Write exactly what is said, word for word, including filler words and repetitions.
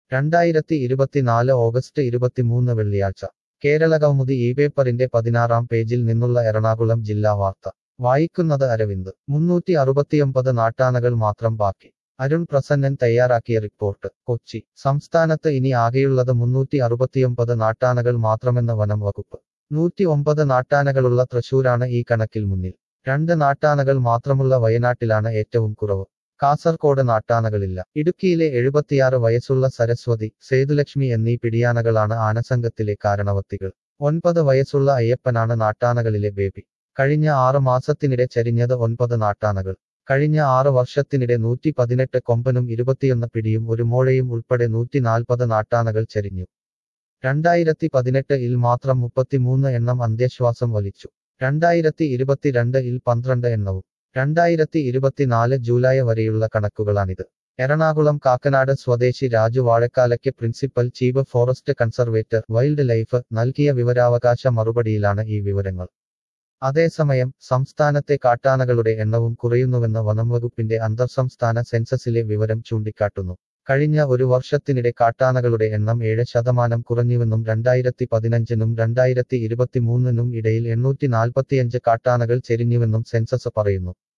രണ്ടായിരത്തി ഇരുപത്തിനാല് ഓഗസ്റ്റ് ഇരുപത്തിമൂന്ന് വെള്ളിയാഴ്ച കേരള കൗമുദി ഈ പേപ്പറിന്റെ പതിനാറാം പേജിൽ നിന്നുള്ള എറണാകുളം ജില്ലാ വാർത്ത വായിക്കുന്നത് അരവിന്ദ് മുന്നൂറ്റി അറുപത്തിയൊമ്പത് നാട്ടാനകൾ മാത്രം ബാക്കി അരുൺ പ്രസന്നൻ തയ്യാറാക്കിയ റിപ്പോർട്ട് കൊച്ചി സംസ്ഥാനത്ത് ഇനി ആകെയുള്ളത് മുന്നൂറ്റി അറുപത്തിയൊമ്പത് നാട്ടാനകൾ മാത്രമെന്ന് വനം വകുപ്പ് നൂറ്റി ഒമ്പത് നാട്ടാനകളുള്ള തൃശൂരാണ് ഈ കണക്കിൽ മുന്നിൽ രണ്ട് നാട്ടാനകൾ മാത്രമുള്ള വയനാട്ടിലാണ് ഏറ്റവും കുറവ് കാസർകോട് നാട്ടാനകളില്ല ഇടുക്കിയിലെ എഴുപത്തിയാറ് വയസ്സുള്ള സരസ്വതി സേതുലക്ഷ്മി എന്നീ പിടിയാനകളാണ് ആനസംഘത്തിലെ കാരണവത്തികൾ ഒൻപത് വയസ്സുള്ള അയ്യപ്പനാണ് നാട്ടാനകളിലെ ബേബി കഴിഞ്ഞ ആറ് മാസത്തിനിടെ ചരിഞ്ഞത് ഒൻപത് നാട്ടാനകൾ കഴിഞ്ഞ ആറ് വർഷത്തിനിടെ നൂറ്റി പതിനെട്ട് കൊമ്പനും ഇരുപത്തിയൊന്ന് പിടിയും ഒരു മോഴയും ഉൾപ്പെടെ നൂറ്റി നാൽപ്പത് നാട്ടാനകൾ ചരിഞ്ഞു രണ്ടായിരത്തി പതിനെട്ട് ഇൽ മാത്രം മുപ്പത്തിമൂന്ന് എണ്ണം അന്ത്യശ്വാസം വലിച്ചു രണ്ടായിരത്തി ഇരുപത്തിരണ്ട് ഇൽ പന്ത്രണ്ട് എണ്ണവും രണ്ടായിരത്തി ഇരുപത്തിനാല് ജൂലൈ വരെയുള്ള കണക്കുകളാണിത് എറണാകുളം കാക്കനാട് സ്വദേശി രാജു വാഴക്കാലയ്ക്ക് principal chief forest conservator wildlife നൽകിയ വിവരാവകാശ മറുപടിയിലാണ് ഈ വിവരങ്ങൾ അതേസമയം സംസ്ഥാനത്തെ കാട്ടാനകളുടെ എണ്ണവും കുറയുന്നുവെന്ന് വനംവകുപ്പിന്റെ അന്തർസംസ്ഥാന സെൻസസിലെ വിവരം ചൂണ്ടിക്കാട്ടുന്നു കഴിഞ്ഞ ഒരു വർഷത്തിനിടെ കാട്ടാനകളുടെ എണ്ണം ഏഴ് ശതമാനം കുറഞ്ഞുവെന്നും രണ്ടായിരത്തി പതിനഞ്ചിനും രണ്ടായിരത്തി ഇരുപത്തിമൂന്നിനും ഇടയിൽ എണ്ണൂറ്റി നാൽപ്പത്തിയഞ്ച് കാട്ടാനകൾ ചെരിഞ്ഞുവെന്നും സെൻസസ് പറയുന്നു